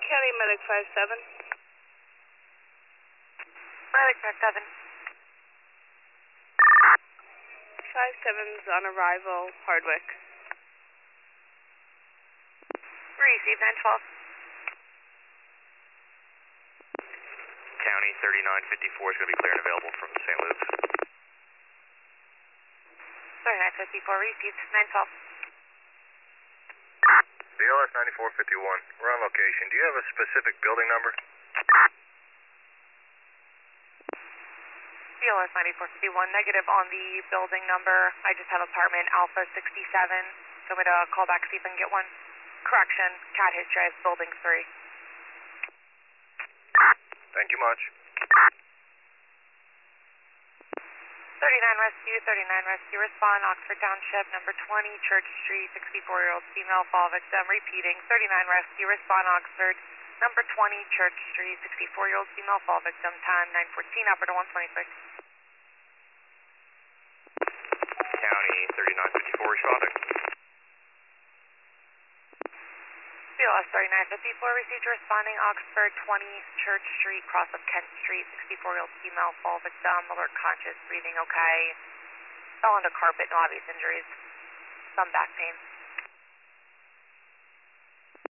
County Medic 57. Medic 57. 57's on arrival, Hardwick. Receive 912. County 3954 is going to be clear and available from St. Luke's. 3954, received 912. BLS 9451, we're on location. Do you have a specific building number? BLS 9451, negative on the building number. I just have apartment Alpha 67. So I'm going to call back, see if I can get one. Correction, Cat Hitch Drive, building 3. Thank you much. 39 Rescue, respond, Oxford Township, number 20, Church Street, 64-year-old female fall victim. Repeating, 39 Rescue, respond, Oxford, number 20, Church Street, 64-year-old female fall victim, time 9:14, operator 126. County 3954 responding. BLS 3954, received responding, Oxford 20, Church Street, cross of Kent Street, 64-year-old female fall victim, alert conscious, breathing okay. Fell into carpet, no obvious injuries. Some back pain.